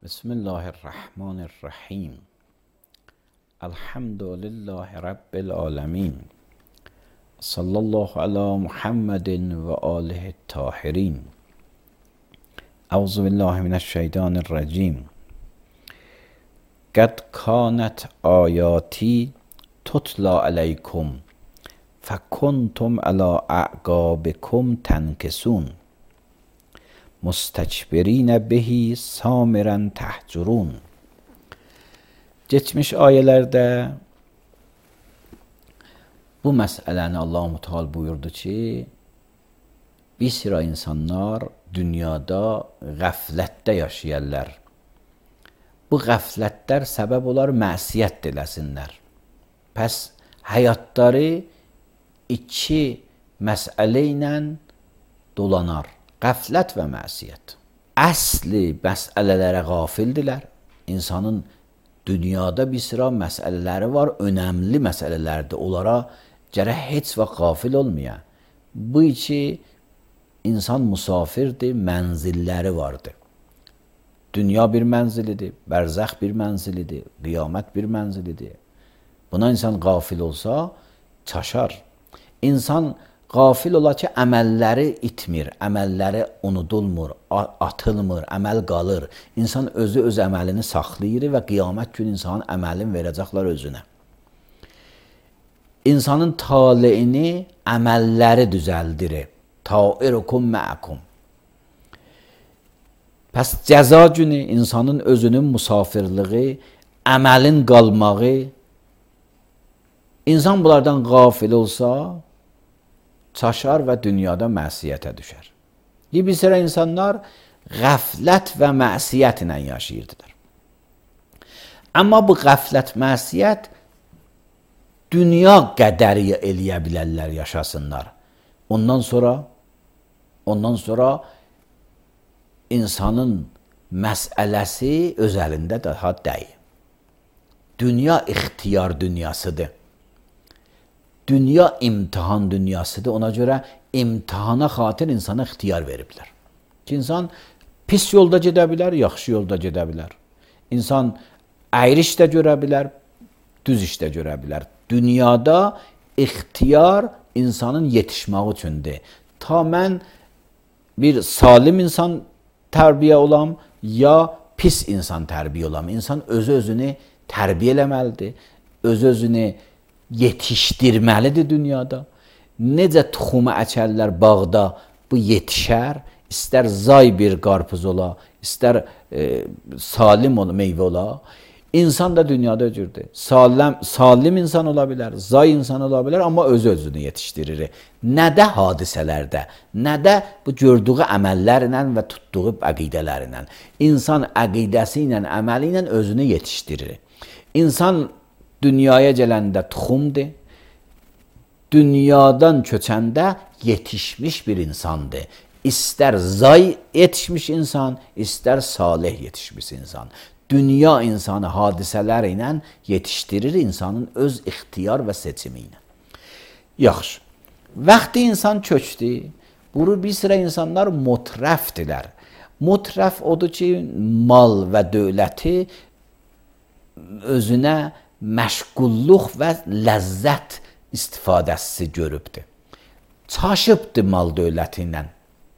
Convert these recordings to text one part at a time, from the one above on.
بسم الله الرحمن الرحیم. الحمد لله رب العالمین. صلی الله علی محمد و آله الطاهرین. اعوذ بالله من الشیطان الرجیم. قد کانت آیاتی تتلی علیکم فکنتم علی اعقابکم تنکسون müstəkbirinə bihi samirən təhcurun. Geçmiş ayələrdə bu məsələni Allah-u Teala buyurdu ki, bir sıra insanlar dünyada qəflətdə yaşayarlar. Bu qəflətlər səbəb olar məsiyyət eləsinlər. Pəs həyatları iki məsələ ilə dolanar. Qəflət və məsiyyət. Əsli məsələlərə qafildilər. İnsanın dünyada bir sıra məsələləri var, önəmli məsələlərdir. Onlara gərək heç vaxt qafil olmaya. Bu iki insan musafirdir, mənzilləri vardır. Dünya bir mənzilidir, bərzəx bir mənzilidir, qiyamət bir mənzilidir. Buna insan qafil olsa, çaşar. İnsan qafil ola ki, əməlləri itmir, əməlləri unudulmur, atılmır, əməl qalır. İnsan özü öz əməlini saxlayır və qiyamət günü insanın əməlini verəcəklər özünə. İnsanın taleyini əməlləri düzəldir. Tairukum mə'akum. Pəs cəza günü insanın özünün musafirliği, əməlin qalmağı, insan bunlardan qafil olsa, çaşar və dünyada məsiyyətə düşər. Bir sıra insanlar qəflət və məsiyyət ilə yaşayırdılar. Amma bu qəflət, məsiyyət dünya qədəri eləyə bilərlər, yaşasınlar. Ondan sonra insanın məsələsi öz əlində daha deyil. Dünya ixtiyar dünyasıdır. Dünya imtihan dünyasıdır. Ona görə imtihana xatir insana ixtiyar veriblər. Ki, insan pis yolda gedə bilər, yaxşı yolda gedə bilər. İnsan əyri işdə görə bilər, düz işdə görə bilər. Dünyada ixtiyar insanın yetişməyi üçündür. Ta mən bir salim insan tərbiyə olam, ya pis insan tərbiyə olam. İnsan özünü tərbiyə eləməlidir, özünü yetişdirməlidir dünyada. Necə tuxumu əkərlər bağda, bu yetişər. İstər zay bir qarpız ola, istər salim meyvə ola. İnsan da dünyada öcürdür. Salim insan ola bilər, zay insan ola bilər, amma özünü yetişdirir. Nədə hadisələrdə, nədə bu gördüyü əməllərlə və tutduğu əqidələrlə. İnsan əqidəsi ilə, əməli ilə özünü yetişdirir. İnsan dünyaya gələndə tuxumdur, dünyadan köçəndə yetişmiş bir insandır. İstər zay yetişmiş insan, istər salih yetişmiş insan. Dünya insanı hadisələr ilə yetişdirir insanın öz ixtiyar və seçimi ilə. Yaxşı, vaxtı insan köçdü, bunu bir sıra insanlar mutrəfdirlər. Mutrəf odur ki, mal və dövləti özünə məşğulluq və ləzzət istifadəsi görübdür. Çaşıbdır mal dövləti ilə.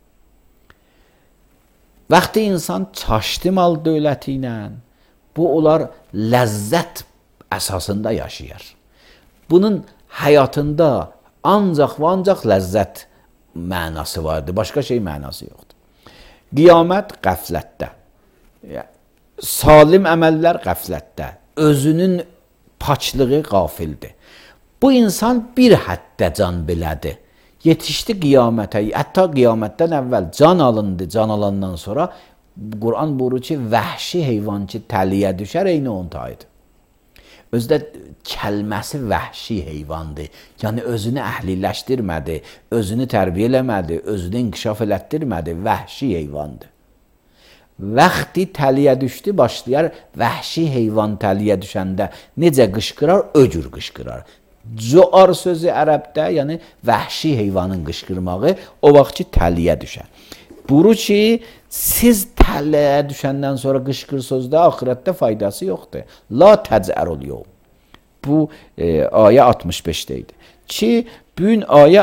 Vaxtı insan çaşdı mal dövləti ilə, bu onlar ləzzət əsasında yaşayır. Bunun həyatında ancaq və ancaq ləzzət mənası vardır, başqa şey mənası yoxdur. Qiyamət qəflətdə, salim əməllər qəflətdə, özünün paçlığı qafildir. Bu insan bir həddə can belədir. Yetişdi qiyamətə, hətta qiyamətdən əvvəl can alındı, can alandan sonra Quran buyurur ki, vəhşi heyvan ki, təliyə düşər, eyni onun tayıdır. Özdə kəlməsi vəhşi heyvandır. Yəni, özünü əhliləşdirmədi, özünü tərbiyə eləmədi, özünü inkişaf elətdirmədi, vəhşi heyvandır. Vaxtı təliyə düşdü, başlayar vəhşi heyvan təliyə düşəndə necə qışqırar, öcür qışqırar. Cuar sözü ərəbdə, yəni vəhşi heyvanın qışqırmağı o vaxt ki təliyə düşər. Buyurur ki, siz təlləyə düşəndən sonra qışqırsınız da, axirətdə faydası yoxdur. La təcərul yevm. Bu ayə 65-də idi. Ki, bu gün ayə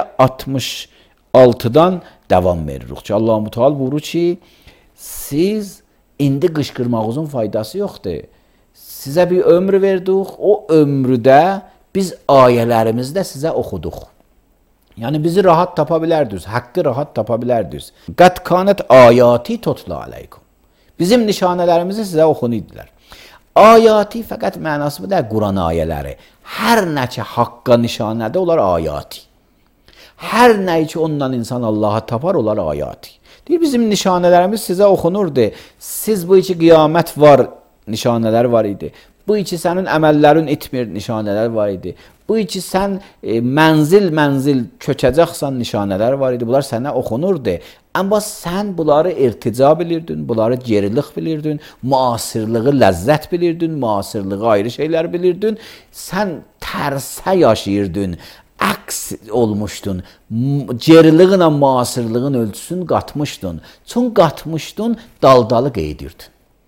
66-dan davam veririk ki, Allah-u Teala buyurur ki, siz indi qışqırmağınızın faydası yoxdur. Sizə bir ömrü verdik, o ömrüdə biz ayələrimizdə sizə oxuduq. Yəni bizi rahat tapa bilərdiniz, haqqı rahat tapa bilərdiniz. Qad kanət ayati tutla aleykum. Bizim nişanələrimizi sizə oxunuydular. Ayati fəqət mənası bu da Quran ayələri. Hər nə ki haqqa nişanədir, onlar ayati. Hər nə ki ondan insan Allaha tapar, onlar ayati. Deyir, bizim nişanələrimiz sizə oxunurdu. Siz bu iki qiyamət var, nişanələr var idi. Bu iki sənin əməllərin itmir, nişanələr var idi. Bu iki sən mənzil köçəcəksən, nişanələr var idi. Bunlar sənə oxunurdu. Amma sən bunları irtica bilirdin, bunları gerilik bilirdin, müasirlığı ləzzət bilirdin, müasirlığı ayrı şeylər bilirdin. Sən tərsə yaşayırdın, əks olmuşdun, geriliğinlə müasirliğin ölçüsünü qatmışdın. Çün qatmışdın, daldalı qeydirdin.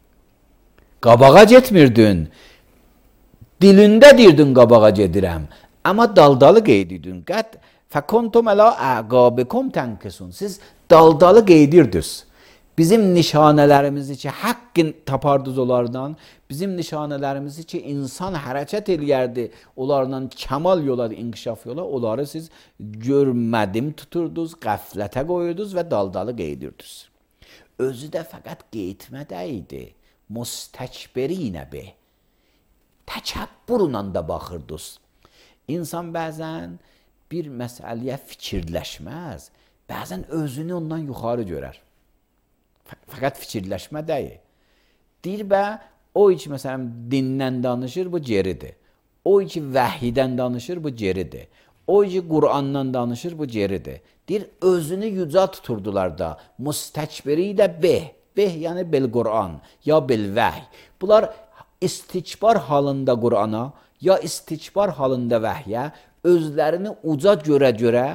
Qabağa getmirdin, dilində deyirdin qabağa gedirəm, amma daldalı qeydirdin. Qət fəkontum əla əqabikum tənkisun. Siz daldalı qeydirdiniz. Bizim nişanələrimizi ki, haqqın tapardınız onlardan, bizim nişanələrimizi ki, insan hərəkət eləyərdi, onlardan kəmal yola, inkişaf yola, onları siz görmədim tuturdunuz, qəflətə qoyurdunuz və daldalı qeydirdiniz. Özü də fəqət qeytmə deyildi, müstəkbirinə be, təkəbbürlə də baxırdınız. İnsan bəzən bir məsələyə fikirləşməz, bəzən özünü ondan yuxarı görər. Fəqət fikirləşmə deyil. Deyir bə, o ki məsələn dindən danışır, bu geridir. O ki vəhiydən danışır, bu geridir. O ki Qur'andan danışır, bu geridir. Deyir, özünü yüca tuturdular da, müstəkbiri də beh. Beh, yəni bil Qur'an, ya bil vəhy. Bunlar istikbar halında Qur'ana, ya istikbar halında vəhyə, özlərini uca görə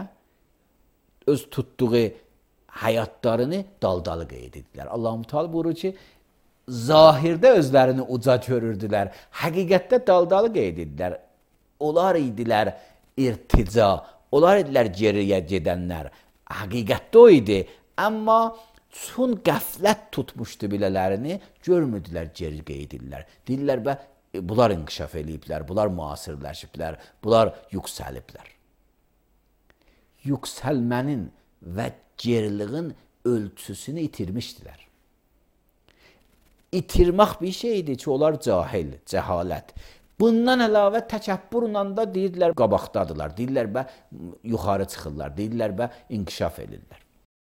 öz tutduğu həyatlarını daldalı qeyd edirlər. Allah-u Teala buyurur ki, zahirdə özlərini uca görürdülər, həqiqətdə daldalı qeyd edirlər. Onlar idilər irtica, onlar idilər geriyə gedənlər. Həqiqətdə o idi, amma çün qəflət tutmuşdu bilələrini, görmürdülər, geri qeyd edirlər. Deyirlər, bunlar inkişaf eləyiblər, bunlar müasirləşiblər, bunlar yüksəliblər. Yüksəlmənin və geriliğin ölçüsünü itirmişdilər. İtirmək bir şeydir ki, onlar cahil, cəhalət. Bundan əlavə təkəbbürlə da deyirlər, qabaqdadılar, deyirlər, yuxarı çıxırlar, deyirlər, inkişaf edirlər.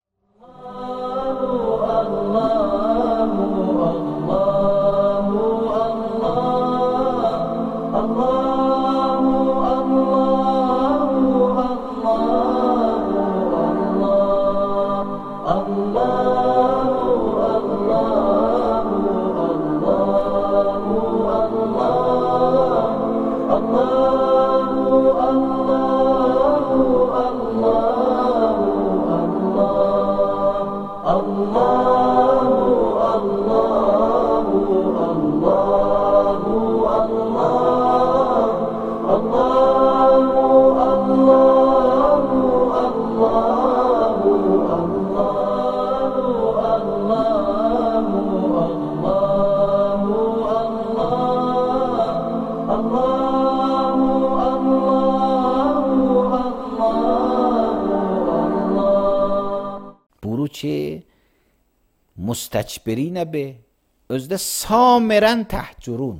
Müstəkbirinə be, özdə samirən təhcurun.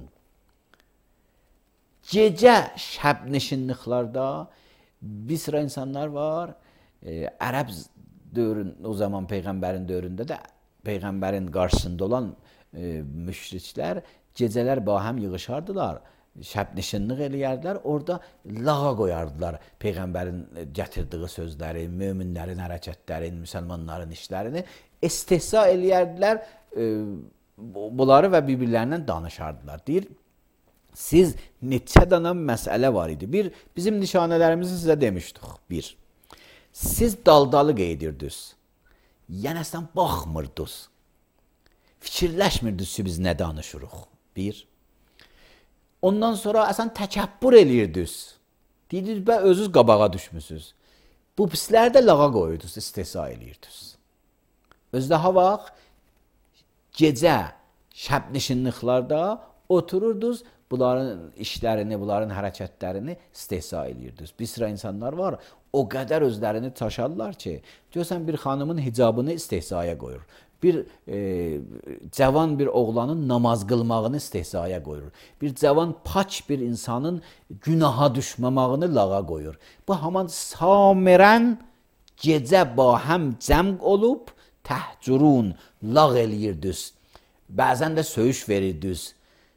Gecə şəbnişinliklarda bir sıra insanlar var, Ərəb o zaman Peyğəmbərin dövründə də Peyğəmbərin qarşısında olan müşriklər gecələr bahəm yığışardılar, şəbnişinlik eləyərdilər, orada lağa qoyardılar Peyğəmbərin gətirdiyi sözləri, möminlərin hərəkətlərini, müsəlmanların işlərini istehza eləyərdilər, bunları və bir-birlərindən danışardılar. Deyir, siz neçə dana məsələ var idi. Bir, bizim nişanələrimizi sizə demişdik. Bir, siz daldalı qeydirdiniz. Yəni əslən baxmırdınız. Fikirləşmirdiniz ki, biz nə danışırıq. Bir. Ondan sonra əslən təkəbbür eləyirdiniz. Deyirdiniz, bə özünüz qabağa düşmüsünüz. Bu pisləri də lağa qoyurdunuz, istehza eləyirdiniz. Özdə ha vaxt gecə şəbnişinliklarda otururdunuz, bunların işlərini, bunların hərəkətlərini istehza eləyirdiniz. Bir sıra insanlar var, o qədər özlərini çaşarlar ki, görsən bir xanımın hicabını istehzaya qoyur. Bir cavan bir oğlanın namaz qılmağını istehzaya qoyur. Bir cavan paç bir insanın günaha düşməmağını lağa qoyur. Bu haman samirən gecə ba həm cəm olub təhcurun, lağ eləyirdiniz. Bəzən də söyüş verirdiniz.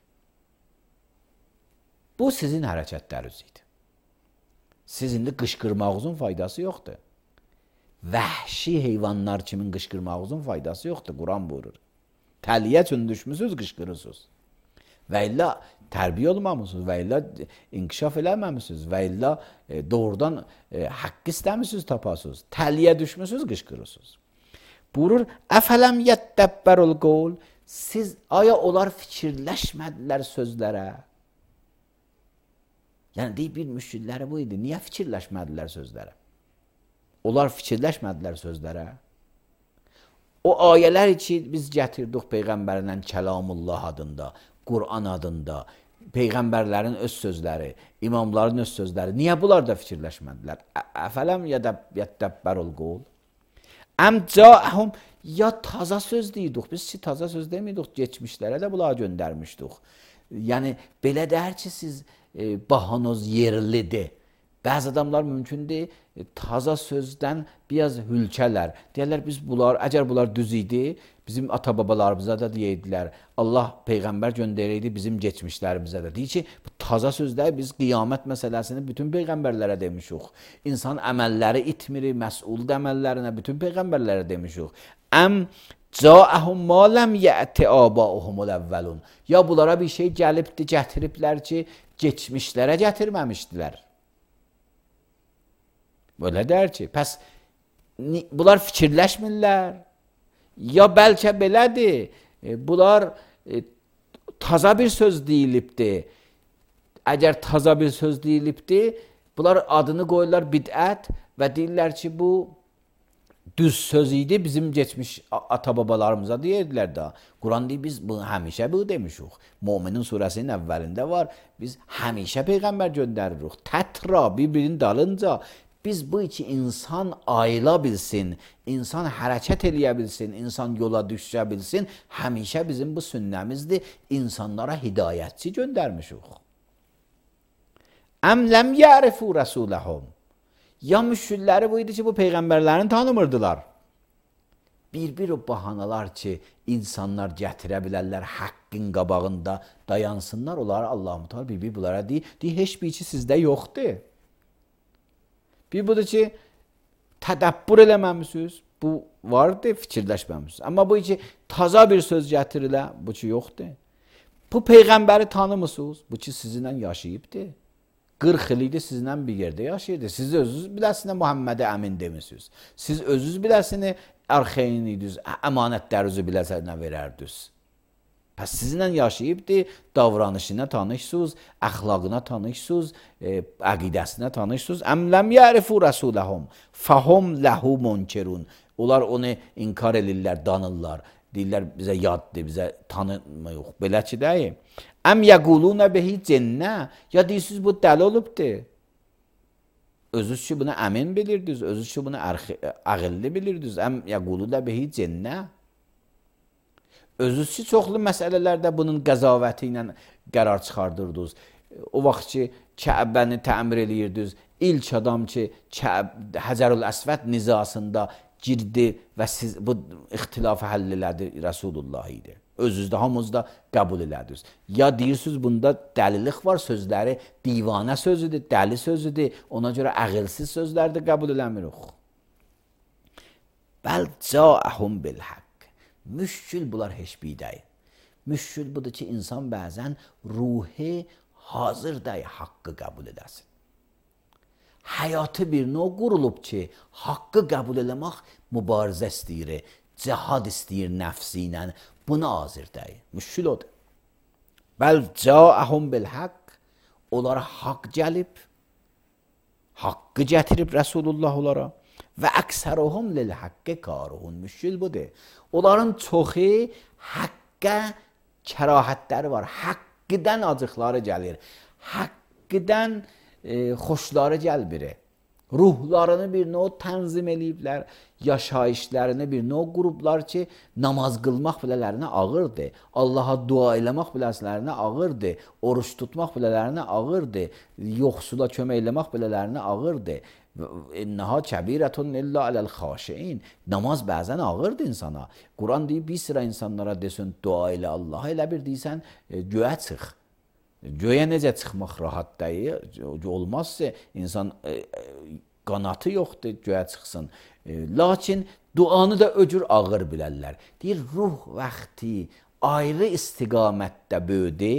Bu sizin hərəkətləriniz idi. Sizin də qışqırmağınızın faydası yoxdur. Vəhşi heyvanlar kimin qışqırmağınızın faydası yoxdur. Quran buyurur. Təliyə üçün düşmüsünüz, qışqırırsınız. Və illə tərbiyə olmamışsınız, və illə inkişaf eləməmişsiniz, və illə doğrudan haqq istəmişsiniz, tapasınız. Təliyə düşmüsünüz, qışqırırsınız. Buyurur, əfələm yəddəbbərul qol. Siz, aya onlar fikirləşmədilər sözlərə. Yəni, deyib bir müşkilləri bu idi. Niyə fikirləşmədilər sözlərə? Onlar fikirləşmədilər sözlərə. O ayələr ki, biz gətirdik Peyğəmbərlə Kəlamullah adında, Qur'an adında, Peyğəmbərlərin öz sözləri, imamların öz sözləri. Niyə bunlar da fikirləşmədilər? Əfələm yəddəbbərul qol. Əm cəəhum, ya taza söz deyirdik. Biz ki, taza söz demiydik, geçmişlərə də bunları göndərmişdik. Yəni, belə dər ki, siz bahanoz yerlidir. Bəzi adamlar mümkündür, taza sözdən biraz hülkələr. Deyərlər, biz bunlar, əgər bunlar düz idi, bizim ata-babalarımıza da deyirdilər. Allah Peyğəmbər göndərəydi bizim geçmişlərimizə də. Deyir ki, bu taza sözlər biz qiyamət məsələsini bütün Peyğəmbərlərə demişik. İnsan əməlləri itmir, məsul əməllərinə bütün Peyğəmbərlərə demişik. Əm cəəhum ma ləm yəti abauhumul əvvəlun. Ya bunlara bir şey gəlibdi, gətiriblər ki, geçmişlərə gətirməmişdilər. Böyle der ki, pəs bunlar fikirləşmirlər. Ya bəlkə belədir, bunlar taza bir söz deyilibdi. Əgər taza bir söz deyilibdi, bunlar adını qoyurlar bidət və deyirlər ki, bu düz söz idi, bizim geçmiş ata-babalarımıza deyirdilər da. Quran deyir, biz bunu həmişə bu demişik. Müminin surəsinin əvvəlində var. Biz həmişə Peyğəmbər göndəririk. Tətra, bir-birinin dalınca. Biz bu iki insan ayıla bilsin, insan hərəkət eləyə bilsin, insan yola düşə bilsin, həmişə bizim bu sünnəmizdir, insanlara hidayətçi göndərmişik. Əm ləm yərifu rəsuləhum. Ya müşkilləri bu idi ki, bu Peyğəmbərlərini tanımırdılar. Bir o bahanalar ki, insanlar gətirə bilərlər haqqın qabağında dayansınlar, onlara Allah-u Teala bir bunlara deyir, heç bir ki sizdə yoxdur. Bir budur ki, tədəbbür eləməmişsiniz, bu vardır, fikirləşməmişsiniz. Amma bu ki, taza bir söz gətirilə, bu ki, yoxdur. Bu Peyğəmbəri tanımısınız, bu ki, sizinlə yaşayıbdır. 40 il idi sizinlə bir yerdə yaşayırdı. Siz özünüz biləsiniz Muhammədə əmin demişsiniz. Siz özünüz biləsiniz arxeyin idiniz, əmanətlərinizi biləsiniz verərdiniz. Pəs sizinlə yaşayıbdır, davranışına tanışsınız, əxlaqına tanışsınız, əqidəsinə tanışsınız. Əm ləm yərifu rəsuləhum, fəhum ləhu munkirun. Onlar onu inkar edirlər, danırlar. Deyirlər, bizə yaddır, bizə tanımıyıq. Belə ki, deyil. Əm yəqulunə behi cənnə. Ya deyirsiniz, bu dəli olubdur. Özünüz ki, buna əmin bilirdiniz, özünüz ki, buna ağıllı bilirdiniz. Əm yəqulunə behi cənnə. Özünüz ki, çoxlu məsələlərdə bunun qəzavəti ilə qərar çıxardırdınız. O vaxt ki, Kəbəni təmir eləyirdiniz. İlk adam ki, Həcərül Əsvəd nizasında girdi və siz bu ixtilafı həll elədi Rasulullah idi. Özünüzdə, hamınızda qəbul elədiniz. Ya deyirsiniz, bunda dəlilik var, sözləri divanə sözüdür, dəli sözüdür, ona görə əqilsiz sözləri də qəbul eləmirik. Bəl cəəhum bilhəq. Müşkül bunlar heç bir deyil. Müşkül budur ki, insan bəzən ruhi hazır deyil, haqqı qəbul edəsin. həyatı bir növ qurulub ki, haqqı qəbul eləmək mübarizə istəyir, cihad istəyir nəfsi ilə. Buna hazır deyil. Müşkil odur. Bəl cəahum bil haqq, onlara haqq gəlib, haqqı gətirib Rəsulullah onlara və əksəruhum lil haqqi karuhun. Müşkil budur. Onların çoxu haqqa kərahətləri var. Haqqıdan acıqları gəlir. Haqqıdan xoşları gəlmir. Ruhlarını bir növ tənzim eləyiblər, yaşayışlarını bir növ qurublar ki, namaz qılmaq bilələrinə ağırdır, Allaha dua eləmək bilələrinə ağırdır, oruç tutmaq bilələrinə ağırdır, yoxsula kömək eləmək bilələrinə ağırdır. İnneha kəbirətun illa aləl xaşiin. Namaz bəzən ağırdır insana. Quran deyib bir sıra insanlara desin dua elə Allaha, elə bir deysən göyə çıx. Göyə necə çıxmaq rahat deyil, olmazsa insan qanatı yoxdur göyə çıxsın. Lakin duanı da öcür ağır bilərlər. Deyir, ruh vaxti ayrı istiqamətdə böyüdü,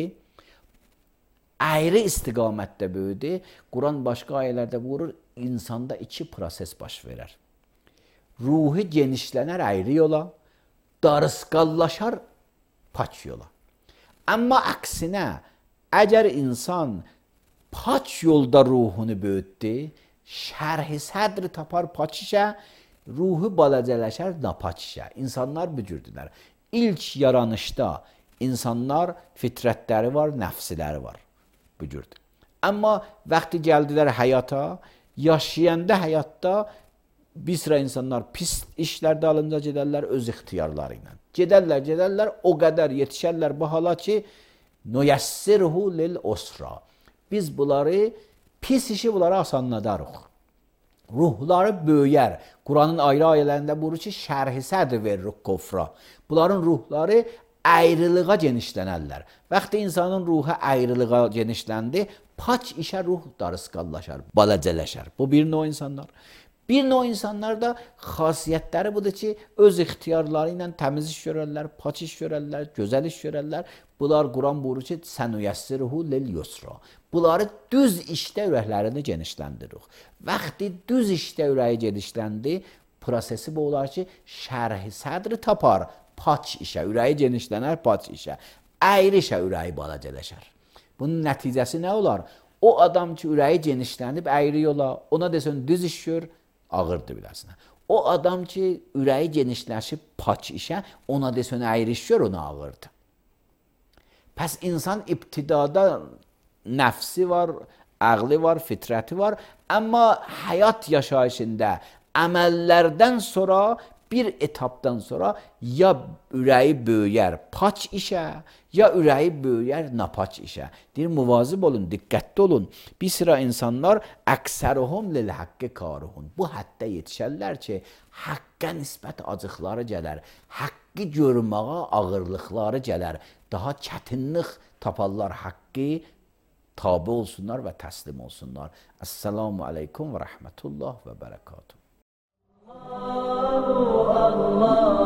ayrı istiqamətdə böyüdü. Quran başqa ayələrdə buyurur, insanda iki proses baş verər. Ruhu genişlənər ayrı yola, darısqallaşar paç yola. Amma əksinə, əgər insan paç yolda ruhunu böyütdü, şərh-i sədr tapar paç işə, ruhu balacələşər napaç işə. İnsanlar bu cürdülər. İlk yaranışda insanlar fitrətləri var, nəfsləri var. Bu cürdür. Amma vaxtı gəldilər həyata, yaşayanda həyatda bir sıra insanlar pis işlərdə alınca gedərlər öz ixtiyarları ilə. Gedərlər, o qədər yetişərlər bu hala ki, nuyəssirhu lil usra. Biz bunları, pis işi bunları asanladarıq. Ruhları böyüyər. Quranın ayrı ayələrində buyurur ki, şərh-i sədr veririk kofra. Bunların ruhları ayrılığa genişlənərlər. Vaxtı insanın ruhu ayrılığa genişləndi, paç işə ruh darısqallaşar, balacələşər. Bu bir növ insanlar. Bir növ insanlar da xasiyyətləri budur ki, öz ixtiyarları ilə təmiz iş görərlər, paç iş görərlər, gözəl iş görərlər. Bunlar Quran buyurur ki, sənuyəssirhu lil yusra. Bunları düz işdə ürəklərini genişləndirir. Vaxtı düz işdə ürəyi genişləndi, prosesi bu olar ki, şərh-i sədri tapar, paç işə, ürəyi genişlənər, paç işə. Ayrı işə ürəyi balacələşər. Bunun nəticəsi nə olar? O adam ki, ürəyi genişlənib, ayrı yola, ona desən düz iş gör, ağırdır biləsinə. O adam ki, ürəyi genişləşib paç işə, ona desən ayrı iş gör, ona ağırdır. Pəs insan ibtidada nəfsi var, ağlı var, fitrəti var, amma həyat yaşayışında əməllərdən sonra, bir etapdan sonra ya ürəyi böyüyər paç işə, ya ürəyi böyüyər napaç işə. Deyir, muvazib olun, diqqətli olun. Bir sıra insanlar əksəruhum lil haqqi karuhun. Bu həddə yetişərlər ki, haqqa nisbət acıqları gələr, haqqı görməyə ağırlıqları gələr, daha çətinlik taparlar haqqı, tabi olsunlar və təslim olsunlar. Esselamu aleykum və rəhmətullah və bərəkatuhu. Allah